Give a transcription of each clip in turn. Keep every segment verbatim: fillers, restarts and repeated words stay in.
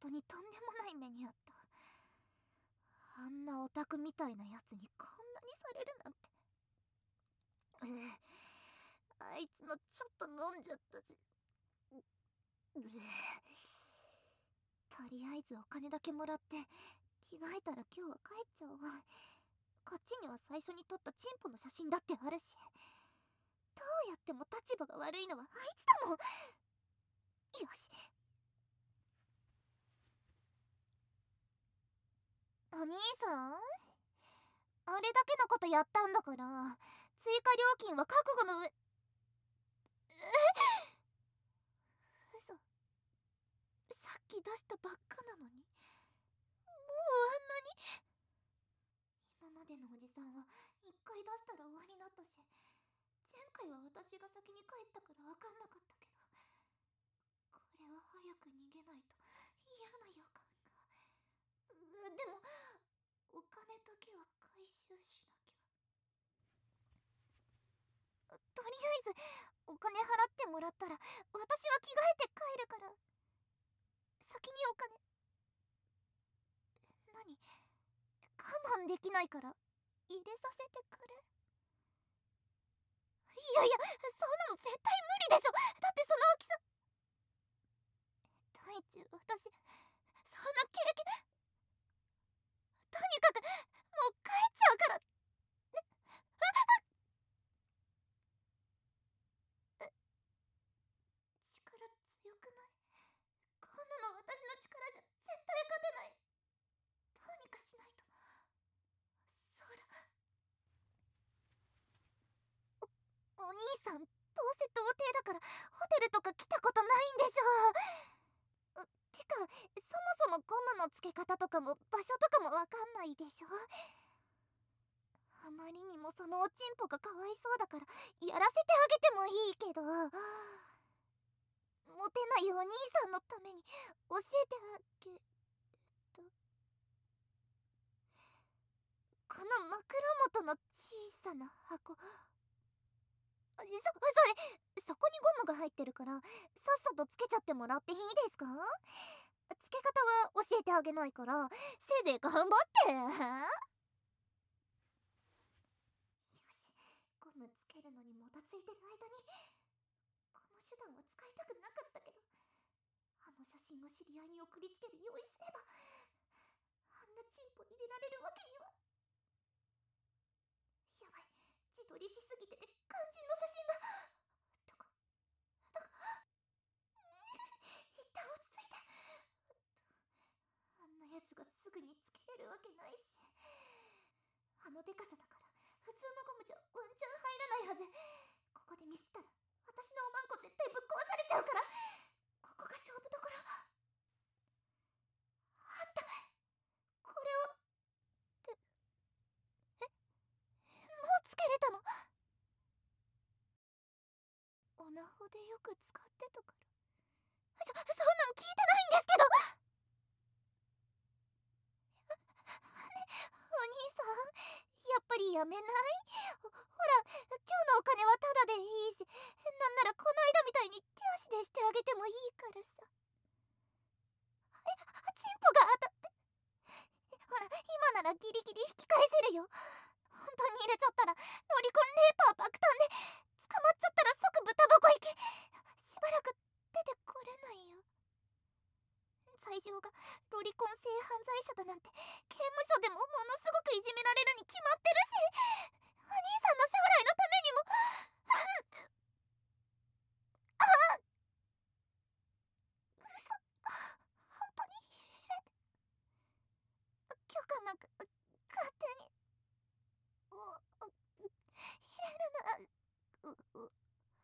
当にとんでもない目にあった。あんなオタクみたいなやつにこんなにされるなんて。ううあいつのちょっと飲んじゃったし。ううとりあえずお金だけもらって着替えたら今日は帰っちゃおう。こっちには最初に撮ったチンポの写真だってあるし、どうやっても立場が悪いのはあいつだもん。よし。お兄さん、あれだけのことやったんだから追加料金は覚悟の上。え嘘。さっき出したばっかなのにもうあんなに。今までのおじさんは一回出したら終わりだったし、前回は私が先に帰ったから分かんなかったけど、これは早く逃げないと嫌な予感が。うでもお金だけは回収しなきゃ。とりあえずお金払ってもらったら私は着替えて帰るから、先にお金。何、我慢できないから入れさせてくれ。いやいや、そんなの絶対無理でしょ。だってその大きさ。大中、私そんな経験。とにかくもう帰っちゃうから。力強くない？こんなの私の力じゃ絶対勝てない。どうにかしないと。そうだ、お、お兄さんどうせ童貞だからホテルとか来たことないんでしょ。てかそもそもゴムの付け方とかも場所とかもわかんないでしょ。あまりにもそのおちんぽがかわいそうだからやらせてあげてもいいけど、モテないお兄さんのために教えてあげ。この枕元の小さな箱、そ、それ、そこにゴムが入ってるからさっさとつけちゃってもらっていいですか？つけ方は教えてあげないからせいぜい頑張って。よし、ゴムつけるのにもたついてる間にこの手段を使いたくなかったけど、あの写真を知り合いに送りつける用意すればあんなチンポ入れられるわけには。やばい、自撮りしすぎてて肝心の写真が。どこどこ。一旦落ち着いて。あんなやつがすぐにつけれるわけないし、あのデカさだから普通のゴムじゃワンチャン入らないはず。ここでミスったら私のおまんこ絶対ぶっ壊されちゃうから、ここが勝負どころ。あった、これを。ってえ、もうつけれたの？オナホでよく使ってたから。そ、そんなん聞いてないんですけど。ね、お兄さん、やっぱりやめない？ほ、ほら、今日のお金はタダでいいし、なんならこの間みたいに手足でしてあげてもいいからさ。え、チンポが当たって。ほら、今ならギリギリ引き返せるよ。本当に入れちゃったらロリコンレーパー爆誕で捕まっちゃったら即豚箱行き。しばらく出てこれないよ。罪状がロリコン性犯罪者だなんて刑務所でもものすごくいじめられるに決まってるし、お兄さんの将来のためにも。ああ、嘘、本当に入れて。許可なく勝手に。うう入れるな。ううう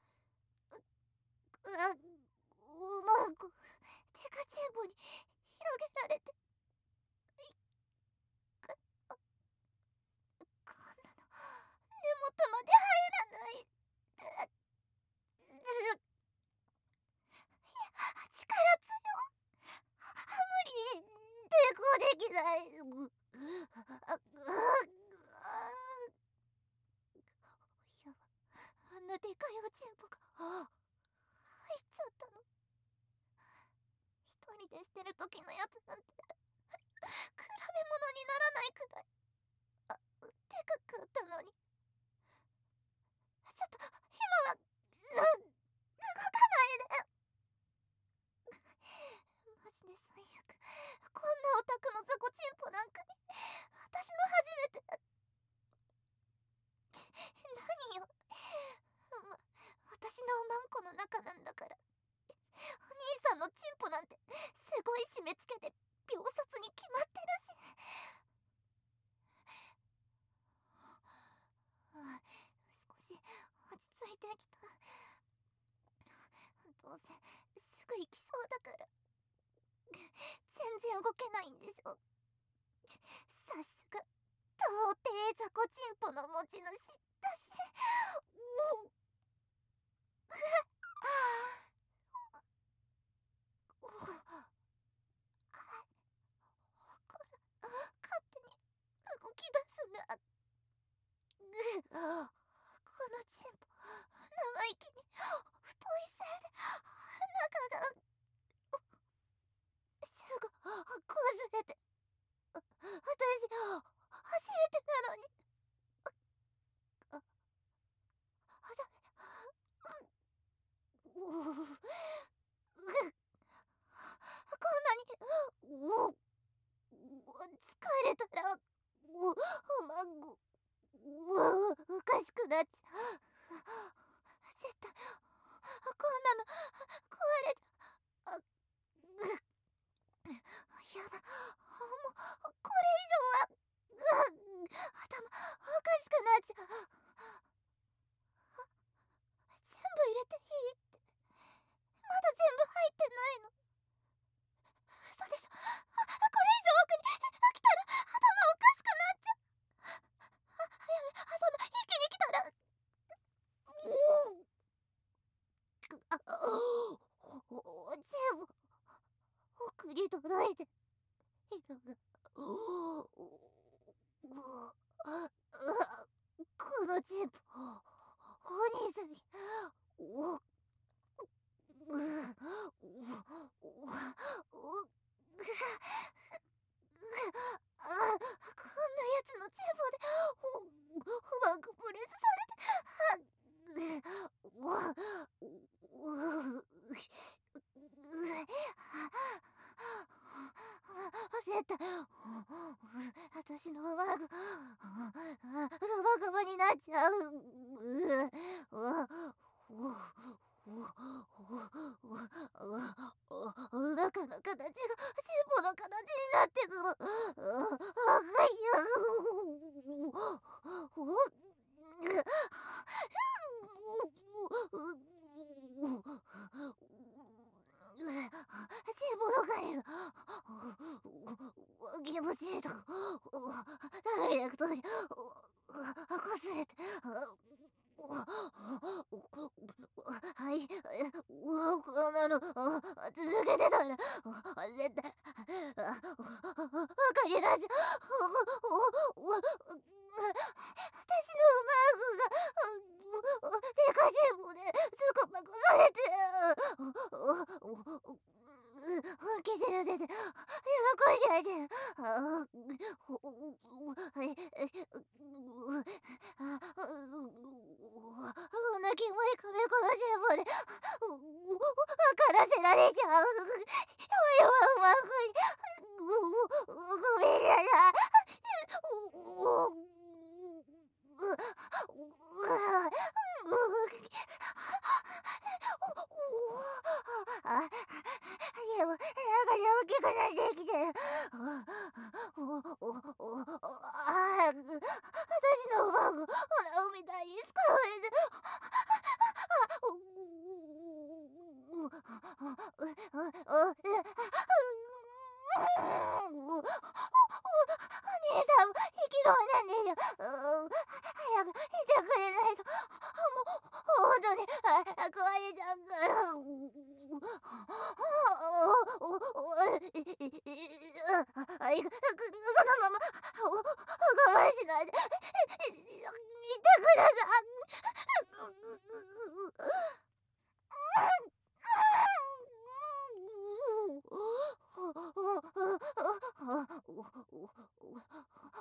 あ、うまくデカチンポに広げられて。いか、あ、こんなの根元まで入らない。うう力強。無理、抵抗できない。うあ、うやば、あんなでかいおちんぽが入っちゃったの。一人でしてる時のやつなんて比べ物にならないくらいあでかかったのに。ちょっと今はう動かないで。マジで最悪。こんなオタクの雑魚チンポなんかに私の初めて。何よ、ま、私のおまんこの中なんだから。お兄さんのチンポなんてすごい締め付けて秒殺に決まってるし。あ、少し落ち着いてきた。どうせすぐ行きそうだから全然動けないんでしょ。さすが到底雑魚チンポの持ち主だし。うう勝手に動き出すな。このチンポ生意気に太いせいで中がすぐ崩れて。私初めてなのに。ああだうううこんなにう疲れたらうまぐうおかしくなっちゃう。絶対こんなの壊れちゃう。やば、もうこれ以上は頭おかしくなっちゃう。全部入れていいって。まだ全部入ってないの。嘘でしょ。これ以上奥に来たら頭おかしくなっちゃう。あ、やめ、あ、そんな一気に来たらあ、お全部奥に届いて色がこのチンポお兄さんにおこんなやつのチンポでうまくプレスされて焦った。私の馬がロバガバになっちゃう。お腹の形がチンポの形になってくる。赤いよ。チンポの貝が気持ちいいとダイレクトにこすれて。はい、こんなの続けてたら絶対赤になっちゃう。私のマークがデカチンポでつこまこされて本気で出て喜んであげる。こんなキモいカメコのチンポで分からせられちゃう。弱々マークにごめんなさい。あ、でも、なんか大きくなってきてる。あ、私のバッグ、笑うみたいに使われて。お兄さんも生きろなんでしょ。早くいてくれないともう本当に壊れちゃうから。あいそのまま我慢しないでいてください。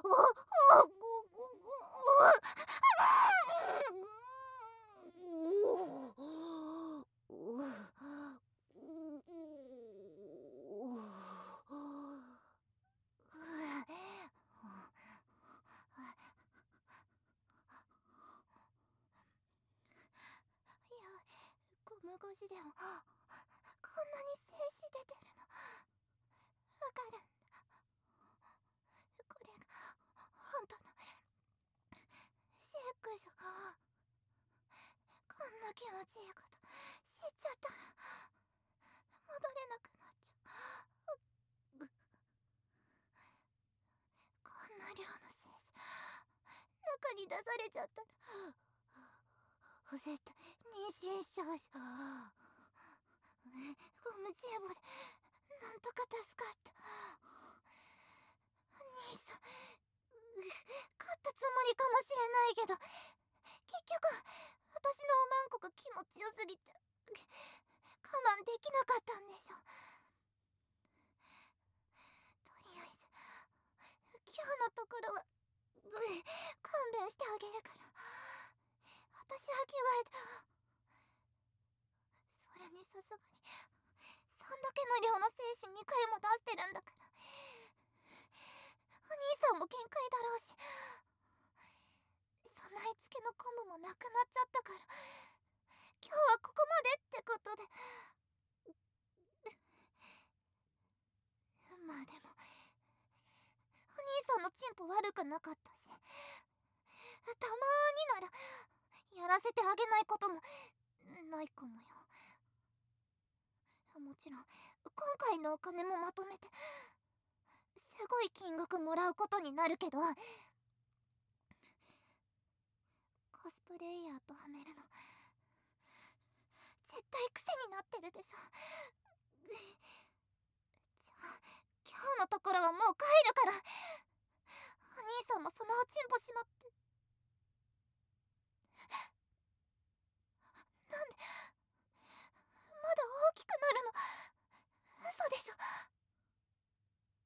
ゴム越しでもこんなに精子出てるのわかるんだ。これが本当のセックス。こんな気持ちいいこと知っちゃったら戻れなくなっちゃう。こんな量の精子中に出されちゃったら絶対妊娠しちゃうし。ゴムチーボでなんとか助かった。兄さん勝ったつもりかもしれないけど結局私のおまんこが気持ちよすぎて我慢できなかったんでしょ。とりあえず今日のところは勘弁してあげるから。私は着替えて。それにさすがにそんだけの量の精子にかいも出してるんだからお兄さんも限界だろうし、備え付けのコムもなくなっちゃったから今日はここまでってことで。まあでもお兄さんのチンポ悪くなかったし、たまーにならやらせてあげないこともないかもよ。もちろん今回のお金もまとめてすごい金額もらうことになるけど、コスプレイヤーとはめるの絶対癖になって